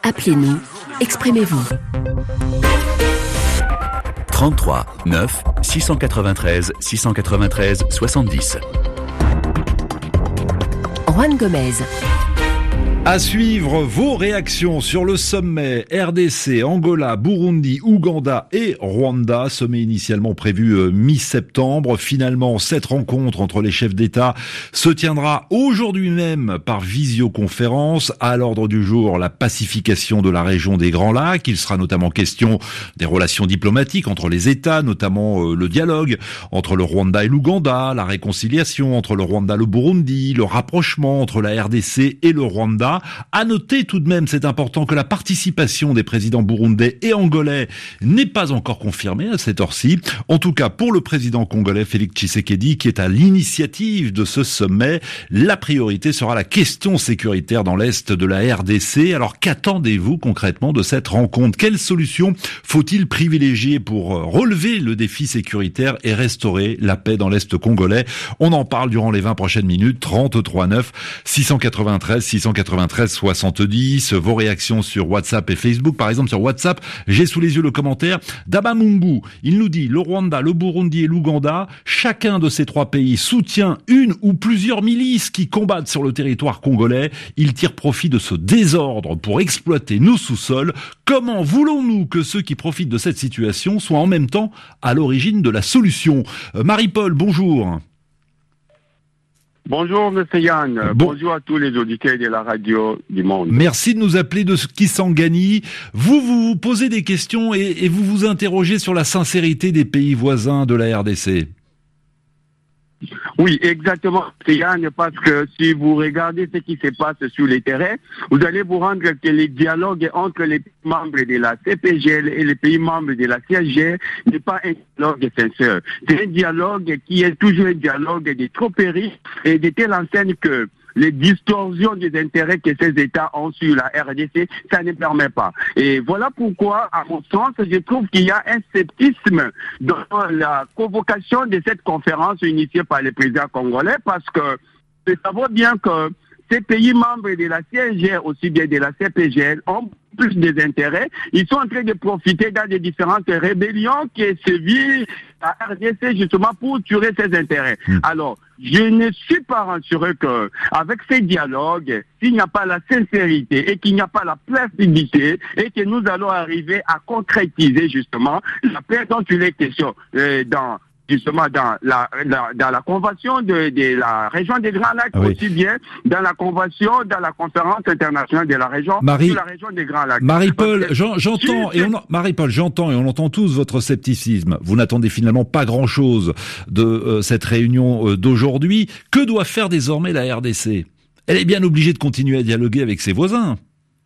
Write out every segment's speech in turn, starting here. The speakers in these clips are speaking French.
Appelez-nous, exprimez-vous. 33 9 693 693 70. Juan Gomez. À suivre vos réactions sur le sommet RDC, Angola, Burundi, Ouganda et Rwanda. Sommet initialement prévu mi-septembre. Finalement, cette rencontre entre les chefs d'État se tiendra aujourd'hui même par visioconférence. À l'ordre du jour, la pacification de la région des Grands Lacs. Il sera notamment question des relations diplomatiques entre les États, notamment le dialogue entre le Rwanda et l'Ouganda, la réconciliation entre le Rwanda et le Burundi, le rapprochement entre la RDC et le Rwanda. À noter tout de même, c'est important, que la participation des présidents burundais et angolais n'est pas encore confirmée à cette heure-ci. En tout cas, pour le président congolais Félix Tshisekedi, qui est à l'initiative de ce sommet, la priorité sera la question sécuritaire dans l'est de la RDC. Alors, qu'attendez-vous concrètement de cette rencontre? Quelle solution faut-il privilégier pour relever le défi sécuritaire et restaurer la paix dans l'est congolais? On en parle durant les 20 prochaines minutes. 33 9 693 693 70. Vos réactions sur WhatsApp et Facebook. Par exemple, sur WhatsApp, j'ai sous les yeux le commentaire d'Abamungu. Il nous dit: le Rwanda, le Burundi et l'Ouganda, chacun de ces trois pays soutient une ou plusieurs milices qui combattent sur le territoire congolais. Ils tirent profit de ce désordre pour exploiter nos sous-sols. Comment voulons-nous que ceux qui profitent de cette situation soient en même temps à l'origine de la solution? Marie-Paul, bonjour. Bonjour M. Yann, bonjour à tous les auditeurs de la radio du monde. Merci de nous appeler de Kisangani. Vous posez des questions et vous vous interrogez sur la sincérité des pays voisins de la RDC. Oui, exactement, Yann, parce que si vous regardez ce qui se passe sur les terrains, vous allez vous rendre que les dialogues entre les pays membres de la CPGL et les pays membres de la CSG n'est pas un dialogue sincère. C'est un dialogue qui est toujours un dialogue de tromperie et de telle enseigne que les distorsions des intérêts que ces États ont sur la RDC, ça ne permet pas. Et voilà pourquoi, à mon sens, je trouve qu'il y a un scepticisme dans la convocation de cette conférence initiée par le président congolais, parce que nous savons bien que ces pays membres de la CNG, aussi bien de la CPGL, ont plus des intérêts. Ils sont en train de profiter dans les différentes rébellions qui sévissent à RDC justement pour tuer ses intérêts. Alors, je ne suis pas rassuré que, avec ces dialogues, s'il n'y a pas la sincérité et qu'il n'y a pas la placidité et que nous allons arriver à concrétiser justement la paix dont il est question dans la convention de la région des Grands Lacs, aussi bien dans la convention, dans la conférence internationale de la région, sur la région des Grands Lacs. Marie-Paul, j'entends et on entend tous votre scepticisme. Vous n'attendez finalement pas grand-chose de cette réunion d'aujourd'hui. Que doit faire désormais la RDC? Elle est bien obligée de continuer à dialoguer avec ses voisins.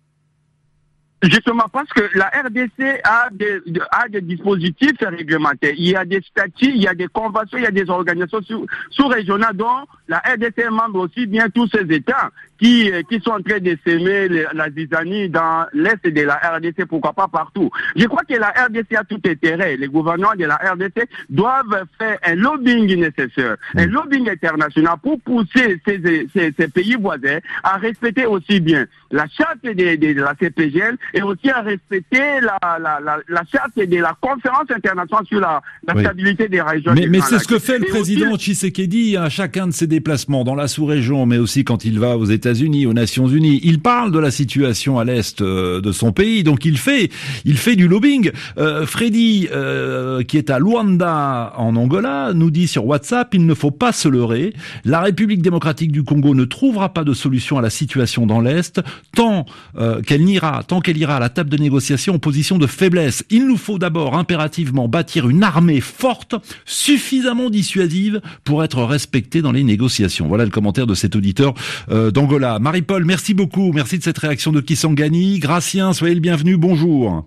Justement, parce que la RDC a des dispositifs réglementaires. Il y a des statuts, il y a des conventions, il y a des organisations sous-régionales dont la RDC est membre, aussi bien tous ces États qui sont en train de s'aimer la zizanie dans l'Est de la RDC, pourquoi pas partout. Je crois que la RDC a tout intérêt. Les gouvernements de la RDC doivent faire un lobbying nécessaire, un lobbying international pour pousser ces pays voisins à respecter aussi bien la charte de la CPGL et aussi à respecter la charte de la conférence internationale sur la stabilité des régions. Mais c'est ce que fait le président Tshisekedi à chacun de ses déplacements dans la sous-région, mais aussi quand il va aux États-Unis, aux Nations Unies. Il parle de la situation à l'est de son pays, donc il fait du lobbying. Freddy, qui est à Luanda en Angola, nous dit sur WhatsApp: il ne faut pas se leurrer. La République démocratique du Congo ne trouvera pas de solution à la situation dans l'est tant qu'elle ira à la table de négociation en position de faiblesse. Il nous faut d'abord impérativement bâtir une armée forte, suffisamment dissuasive pour être respectée dans les négociations. Voilà le commentaire de cet auditeur d'Angola. Marie-Paul, merci beaucoup. Merci de cette réaction de Kisangani. Gracien, soyez le bienvenu. Bonjour.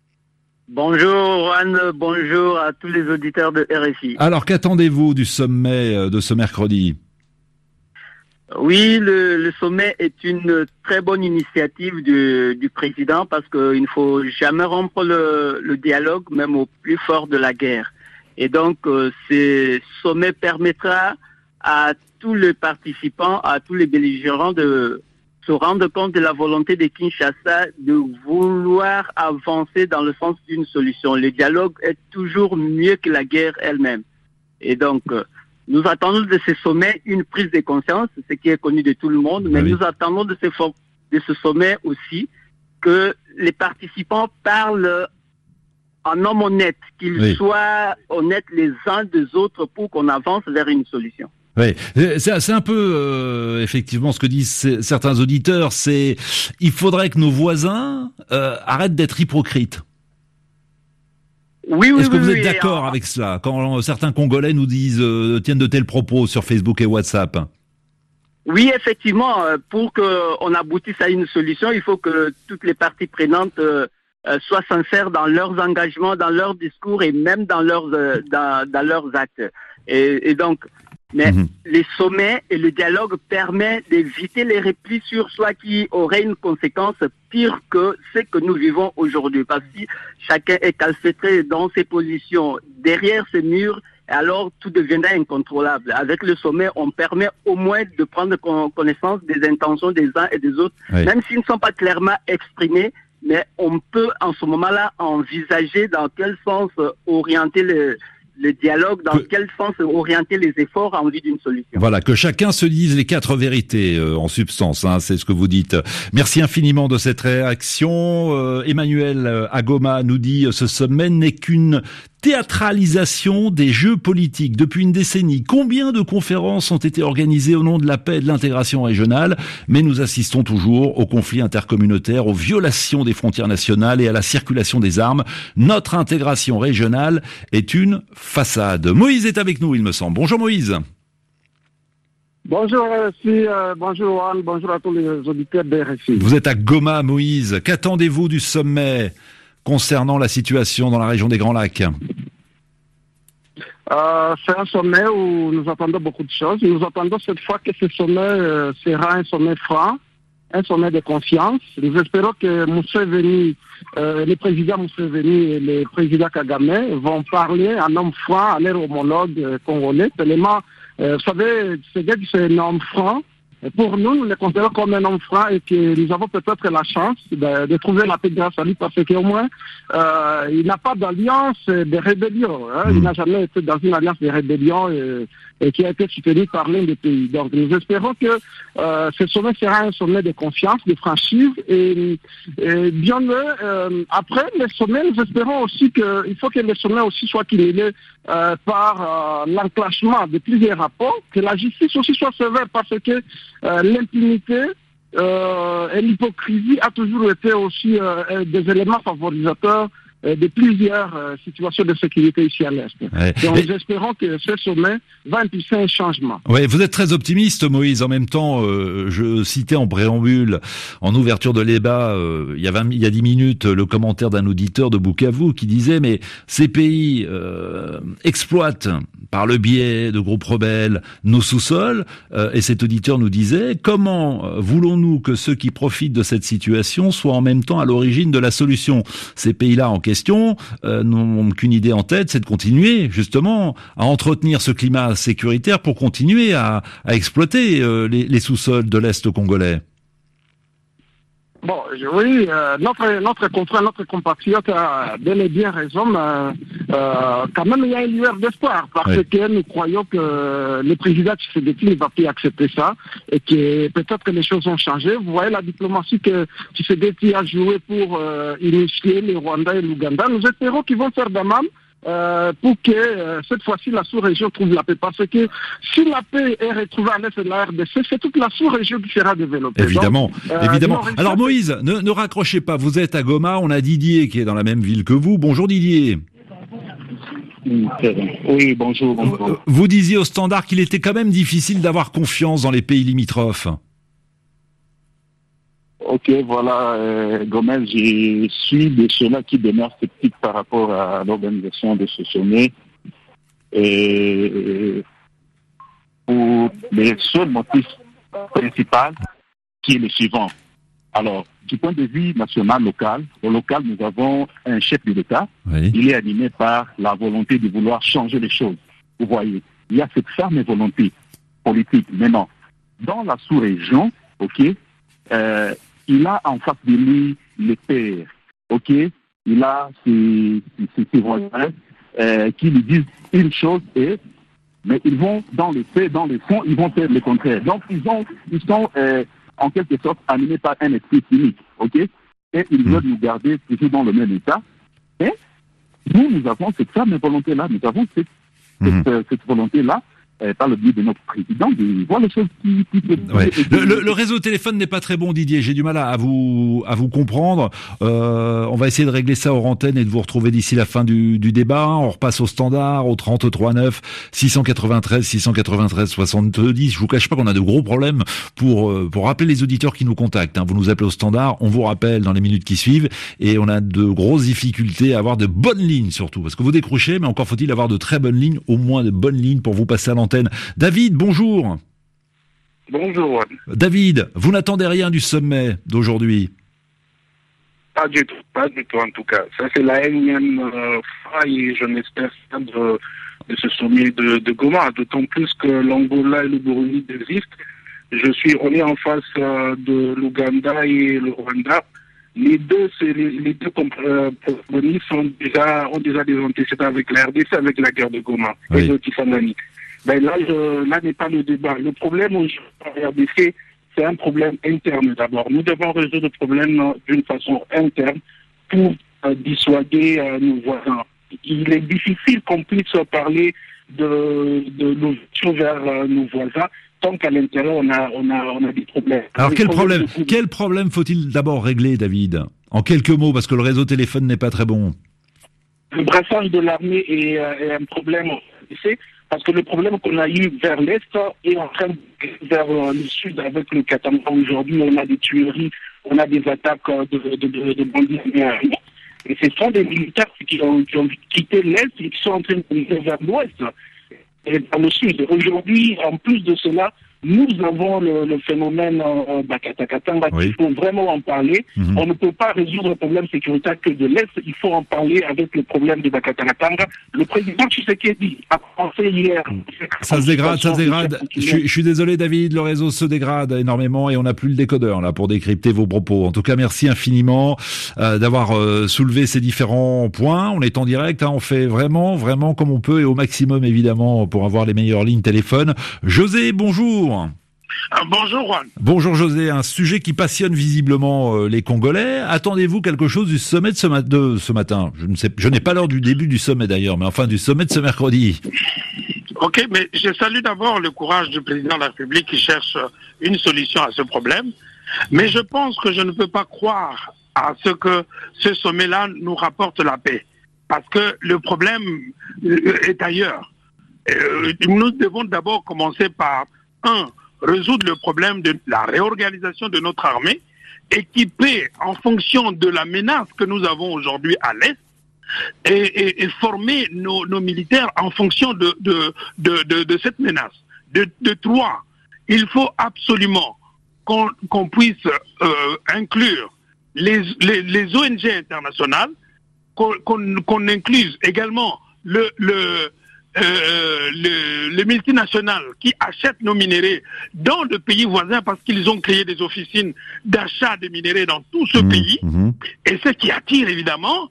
Bonjour Juan, bonjour à tous les auditeurs de RFI. Alors, qu'attendez-vous du sommet de ce mercredi ? Oui, le sommet est une très bonne initiative du président, parce qu'il ne faut jamais rompre le dialogue, même au plus fort de la guerre. Et donc, ce sommet permettra à tous les participants, à tous les belligérants de se rendre compte de la volonté de Kinshasa de vouloir avancer dans le sens d'une solution. Le dialogue est toujours mieux que la guerre elle-même. Et donc, nous attendons de ce sommet une prise de conscience, ce qui est connu de tout le monde, mais nous attendons de ce sommet aussi que les participants parlent en homme honnête, qu'ils soient honnêtes les uns des autres pour qu'on avance vers une solution. Oui, c'est un peu effectivement ce que disent certains auditeurs, c'est il faudrait que nos voisins arrêtent d'être hypocrites. Oui, est-ce que vous êtes d'accord avec cela quand certains Congolais nous disent tiennent de tels propos sur Facebook et WhatsApp? Oui, effectivement, pour qu'on aboutisse à une solution, il faut que toutes les parties prenantes soient sincères dans leurs engagements, dans leurs discours et même dans leurs actes. Et donc, mais les sommets et le dialogue permettent d'éviter les replis sur soi qui auraient une conséquence pire que ce que nous vivons aujourd'hui. Parce que si chacun est calfeutré dans ses positions, derrière ses murs, alors tout deviendra incontrôlable. Avec le sommet, on permet au moins de prendre connaissance des intentions des uns et des autres, même s'ils ne sont pas clairement exprimés, mais on peut en ce moment-là envisager dans quel sens orienter le dialogue, dans quel sens orienter les efforts en vue d'une solution. Voilà, que chacun se dise les 4 vérités en substance, c'est ce que vous dites. Merci infiniment de cette réaction. Emmanuel Agoma nous dit ce sommet n'est qu'une théâtralisation des jeux politiques. Depuis une décennie, combien de conférences ont été organisées au nom de la paix et de l'intégration régionale, mais nous assistons toujours aux conflits intercommunautaires, aux violations des frontières nationales et à la circulation des armes. Notre intégration régionale est une façade. Moïse est avec nous, il me semble. Bonjour Moïse. Bonjour bonjour Anne, bonjour à tous les auditeurs de RFI. Vous êtes à Goma, Moïse. Qu'attendez-vous du sommet concernant la situation dans la région des Grands Lacs? C'est un sommet où nous attendons beaucoup de choses. Nous attendons cette fois que ce sommet sera un sommet franc, un sommet de confiance. Nous espérons que Museveni, le président Museveni et le président Kagame vont parler en homme franc à leur homologue congolais. Tellement, vous savez, c'est un homme franc. Pour nous, nous le considérons comme un homme franc et que nous avons peut-être la chance de trouver la paix grâce à lui parce qu'au moins, il n'a pas d'alliance de rébellion. Il n'a jamais été dans une alliance de rébellion et qui a été soutenu par l'un des pays. Donc, nous espérons que ce sommet sera un sommet de confiance, de franchise et bien après le sommet, nous espérons aussi qu'il faut que le sommet aussi soit cumulé par l'enclenchement de plusieurs rapports, que la justice aussi soit sévère parce que l'impunité et l'hypocrisie a toujours été aussi des éléments favorisateurs de plusieurs situations de sécurité ici à l'Est. Donc nous espérons que ce sommet va impulser un changement. Oui, vous êtes très optimiste, Moïse. En même temps, je citais en préambule, en ouverture de débat, il y a 10 minutes, le commentaire d'un auditeur de Bukavu qui disait mais ces pays exploitent par le biais de groupes rebelles nos sous-sols, et cet auditeur nous disait comment voulons-nous que ceux qui profitent de cette situation soient en même temps à l'origine de la solution? Ces pays-là en question n'ont qu'une idée en tête, c'est de continuer justement à entretenir ce climat sécuritaire pour continuer à exploiter les sous-sols de l'Est congolais. Bon, oui, notre confrère, notre compatriote a bel et bien raison, mais quand même il y a une lueur d'espoir parce que nous croyons que le président Tshisekedi ne va plus accepter ça et que peut-être que les choses ont changé. Vous voyez la diplomatie que Tshisekedi a jouée pour initier le Rwanda et l'Ouganda. Nous espérons qu'ils vont faire de même. Pour que cette fois-ci la sous-région trouve la paix. Parce que si la paix est retrouvée à l'est de la RDC, c'est toute la sous-région qui sera développée. Évidemment, évidemment. Alors Moïse, ne raccrochez pas, vous êtes à Goma, on a Didier qui est dans la même ville que vous. Bonjour Didier. Oui, bonjour. Vous disiez au Standard qu'il était quand même difficile d'avoir confiance dans les pays limitrophes. Ok, voilà, Gomez, je suis de ceux-là qui demeurent sceptiques par rapport à l'organisation de ce sommet. Et pour les seuls motifs principaux, qui est le suivant. Alors, du point de vue national, local, au local, nous avons un chef de l'État. Oui. Il est animé par la volonté de vouloir changer les choses. Vous voyez, il y a cette ferme volonté politique. Maintenant, dans la sous-région, ok, il a en face de lui les pères, ok? Il a ses voisins qui lui disent une chose, mais ils vont dans les faits, dans le fond, ils vont faire le contraire. Donc ils sont en quelque sorte animés par un esprit cynique, ok? Et ils veulent nous garder toujours dans le même état. Et nous avons cette ferme volonté-là, nous avons cette volonté-là, par le biais de notre président, de voir les choses qui ouais. Le réseau téléphone n'est pas très bon, Didier. J'ai du mal à vous comprendre. On va essayer de régler ça hors antenne et de vous retrouver d'ici la fin du débat. On repasse au standard, au 33 9 693 70. Je vous cache pas qu'on a de gros problèmes pour rappeler les auditeurs qui nous contactent. Vous nous appelez au standard, on vous rappelle dans les minutes qui suivent, et on a de grosses difficultés à avoir de bonnes lignes surtout, parce que vous décrochez, mais encore faut-il avoir de très bonnes lignes, au moins de bonnes lignes pour vous passer à l'antenne. David, bonjour. Bonjour. David, vous n'attendez rien du sommet d'aujourd'hui? Pas du tout en tout cas. Ça c'est la énième fois et je n'espère pas de ce sommet de Goma, d'autant plus que l'Angola et le Burundi désistent. On est en face de l'Ouganda et le Rwanda. Les deux protagonistes ont déjà des antécédents avec la RDC, avec la guerre de Goma et de Kisangani. Là n'est pas le débat. Le problème aujourd'hui en RDC, c'est un problème interne d'abord. Nous devons résoudre le problème d'une façon interne pour dissuader nos voisins. Il est difficile qu'on puisse parler de l'ouverture vers nos voisins tant qu'à l'intérieur on a des problèmes. Alors quel problème faut-il d'abord régler, David? En quelques mots, parce que le réseau téléphone n'est pas très bon. Le brassage de l'armée est un problème, parce que le problème qu'on a eu vers l'Est est en train de vers le Sud avec le Katanga. Aujourd'hui, on a des tueries, on a des attaques de bandits aériens. Et ce sont des militaires qui ont quitté l'Est et qui sont en train de aller vers l'Ouest et vers le Sud. Aujourd'hui, en plus de cela, nous avons le phénomène Bakatakatanga, il faut vraiment en parler. On ne peut pas résoudre le problème sécuritaire que de l'Est, il faut en parler avec le problème de Bakatakatanga. Le président Tshisekedi a pensé hier... Ça se dégrade. Je suis désolé, David, le réseau se dégrade énormément et on n'a plus le décodeur là pour décrypter vos propos. En tout cas, merci infiniment d'avoir soulevé ces différents points. On est en direct, on fait vraiment comme on peut et au maximum évidemment pour avoir les meilleures lignes téléphone. José, bonjour. Bonjour Juan. Bonjour José, un sujet qui passionne visiblement les Congolais. Attendez-vous quelque chose du sommet de ce matin? Je n'ai pas l'heure du début du sommet d'ailleurs, mais enfin du sommet de ce mercredi. Ok, mais je salue d'abord le courage du président de la République qui cherche une solution à ce problème. Mais je pense que je ne peux pas croire à ce que ce sommet-là nous rapporte la paix. Parce que le problème est ailleurs. Nous devons d'abord commencer par résoudre le problème de la réorganisation de notre armée, équipée en fonction de la menace que nous avons aujourd'hui à l'Est, et former nos militaires en fonction de cette menace. De trois, il faut absolument qu'on puisse inclure les ONG internationales, qu'on incluse également les multinationales qui achètent nos minéraux dans le pays voisin parce qu'ils ont créé des officines d'achat de minéraux dans tout ce pays, et ce qui attire évidemment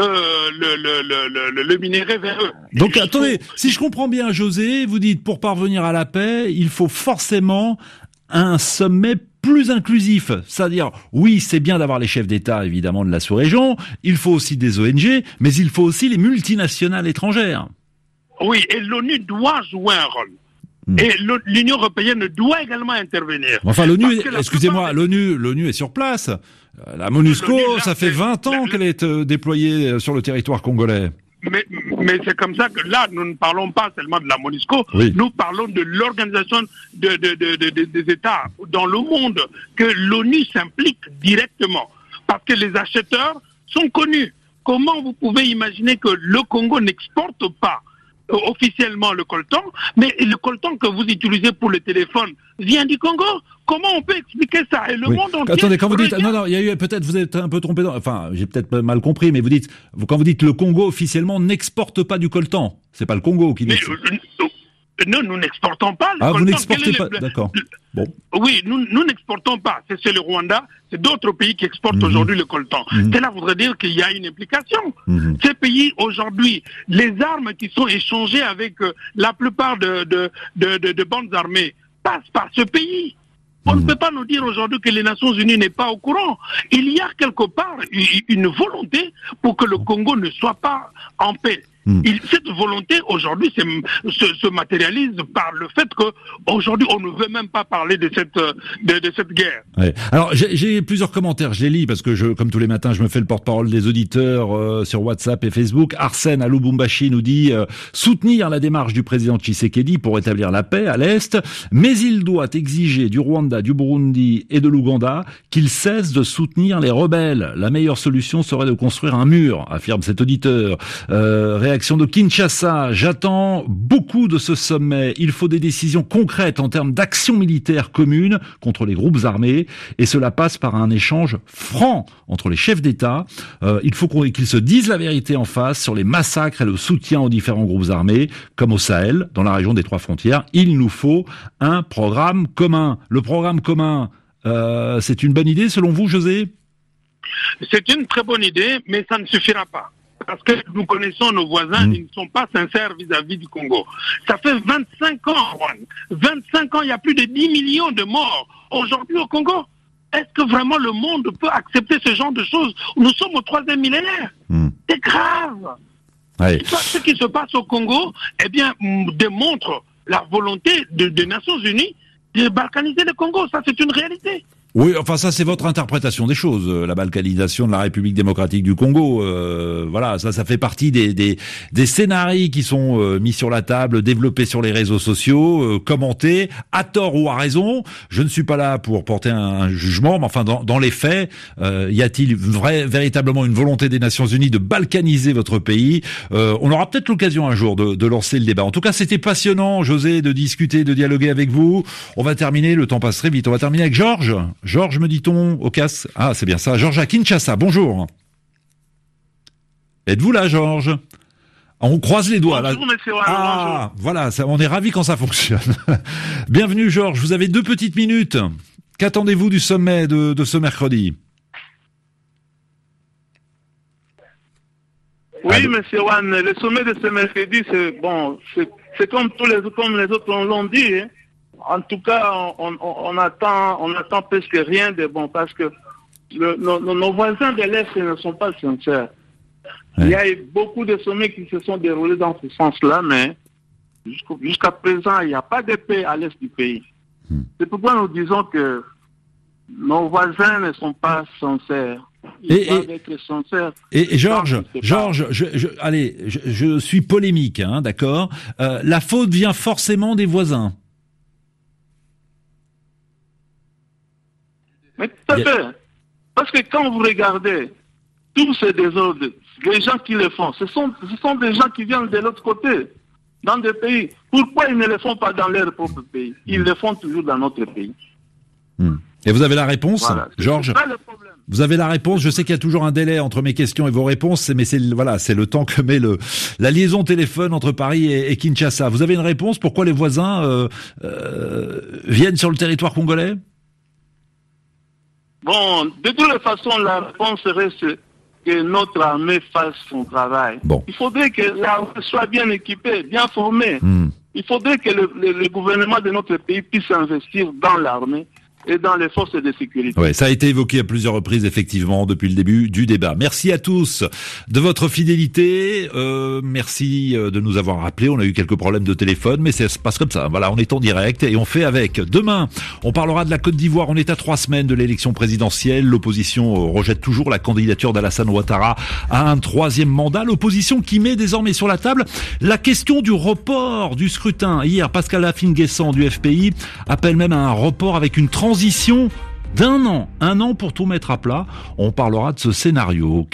le minerai vers eux. Donc attendez, si je comprends bien José, vous dites pour parvenir à la paix, il faut forcément un sommet plus inclusif, c'est-à-dire, oui, c'est bien d'avoir les chefs d'État, évidemment, de la sous-région, il faut aussi des ONG, mais il faut aussi les multinationales étrangères. Oui, et l'ONU doit jouer un rôle. Et l'Union européenne doit également intervenir. Enfin, l'ONU, excusez-moi, l'ONU est sur place. La MONUSCO, ça fait 20 ans qu'elle est déployée sur le territoire congolais. Mais c'est comme ça que là, nous ne parlons pas seulement de la MONUSCO, nous parlons de l'organisation des États dans le monde, que l'ONU s'implique directement. Parce que les acheteurs sont connus. Comment vous pouvez imaginer que le Congo n'exporte pas officiellement le coltan, mais le coltan que vous utilisez pour le téléphone vient du Congo? Comment on peut expliquer ça? Et le monde entier... Attendez, quand vous dites... Non, il y a eu peut-être, vous êtes un peu trompé, enfin, j'ai peut-être mal compris, mais quand vous dites le Congo officiellement n'exporte pas du coltan, c'est pas le Congo qui... Non, nous n'exportons pas le coltan. Ah, vous n'exportez pas, d'accord. Bon. Oui, nous n'exportons pas. C'est le Rwanda, c'est d'autres pays qui exportent aujourd'hui le coltan. Cela voudrait dire qu'il y a une implication. Ces pays, aujourd'hui, les armes qui sont échangées avec la plupart de bandes armées passent par ce pays. On ne peut pas nous dire aujourd'hui que les Nations Unies n'est pas au courant. Il y a quelque part une volonté pour que le Congo ne soit pas en paix. Cette volonté aujourd'hui se matérialise par le fait qu'aujourd'hui on ne veut même pas parler de cette guerre. Ouais. Alors j'ai plusieurs commentaires, je les lis parce que comme tous les matins je me fais le porte-parole des auditeurs sur WhatsApp et Facebook. Arsène à Lubumbashi nous dit soutenir la démarche du président Tshisekedi pour établir la paix à l'Est, mais il doit exiger du Rwanda, du Burundi et de l'Ouganda qu'ils cessent de soutenir les rebelles. La meilleure solution serait de construire un mur, affirme cet auditeur. Réaction de Kinshasa, j'attends beaucoup de ce sommet. Il faut des décisions concrètes en termes d'action militaire commune contre les groupes armés et cela passe par un échange franc entre les chefs d'État. Il faut qu'ils se disent la vérité en face sur les massacres et le soutien aux différents groupes armés, comme au Sahel, dans la région des Trois Frontières. Il nous faut un programme commun. Le programme commun, c'est une bonne idée selon vous, José ? C'est une très bonne idée, mais ça ne suffira pas. Parce que nous connaissons nos voisins, ils ne sont pas sincères vis-à-vis du Congo. Ça fait 25 ans, Juan. 25 ans, il y a plus de 10 millions de morts aujourd'hui au Congo. Est-ce que vraiment le monde peut accepter ce genre de choses? Nous sommes au 3e millénaire. C'est grave. Ouais. Ce qui se passe au Congo, eh bien, démontre la volonté des Nations Unies de balkaniser le Congo. Ça, c'est une réalité. Oui, enfin ça c'est votre interprétation des choses, la balkanisation de la République démocratique du Congo. Voilà, ça fait partie des scénarios qui sont mis sur la table, développés sur les réseaux sociaux, commentés, à tort ou à raison. Je ne suis pas là pour porter un jugement, mais enfin dans les faits, y a-t-il véritablement une volonté des Nations Unies de balkaniser votre pays? On aura peut-être l'occasion un jour de lancer le débat. En tout cas, c'était passionnant, José, de discuter, de dialoguer avec vous. On va terminer, le temps passe très vite. On va terminer avec Georges. Georges, me dit-on, au casse. Ah, c'est bien ça. Georges à Kinshasa, bonjour. Êtes-vous là, Georges? On croise les doigts. Bonjour, là. Monsieur Juan, ah, bonjour. Voilà, on est ravis quand ça fonctionne. Bienvenue, Georges. Vous avez 2 petites minutes. Qu'attendez-vous du sommet de ce mercredi? Oui, Monsieur Juan, le sommet de ce mercredi, c'est comme les autres l'ont dit, hein. En tout cas, on attend presque rien de bon parce que nos voisins de l'Est ne sont pas sincères. Ouais. Il y a eu beaucoup de sommets qui se sont déroulés dans ce sens-là, mais jusqu'à présent, il n'y a pas de paix à l'Est du pays. C'est pourquoi nous disons que nos voisins ne sont pas sincères. Et Georges, je suis polémique, hein, d'accord. La faute vient forcément des voisins. Mais tout à fait. Parce que quand vous regardez tous ces désordres, les gens qui le font, ce sont des gens qui viennent de l'autre côté, dans des pays. Pourquoi ils ne le font pas dans leur propre pays? Ils le font toujours dans notre pays. Et vous avez la réponse, voilà, Georges? C'est pas le problème. Vous avez la réponse. Je sais qu'il y a toujours un délai entre mes questions et vos réponses, mais c'est le temps que met la liaison téléphone entre Paris et Kinshasa. Vous avez une réponse? Pourquoi les voisins viennent sur le territoire congolais? Bon, de toutes les façons, la réponse serait que notre armée fasse son travail. Bon. Il faudrait que l'armée soit bien équipée, bien formée. Il faudrait que le gouvernement de notre pays puisse investir dans l'armée et dans les forces de sécurité. Ouais, ça a été évoqué à plusieurs reprises, effectivement, depuis le début du débat. Merci à tous de votre fidélité. Merci de nous avoir rappelé. On a eu quelques problèmes de téléphone, mais ça se passe comme ça. Voilà, on est en direct et on fait avec. Demain, on parlera de la Côte d'Ivoire. On est à 3 semaines de l'élection présidentielle. L'opposition rejette toujours la candidature d'Alassane Ouattara à un 3e mandat. L'opposition qui met désormais sur la table la question du report du scrutin. Hier, Pascal Afin-Guessant du FPI appelle même à un report avec une transition d'1 an. 1 an pour tout mettre à plat. On parlera de ce scénario.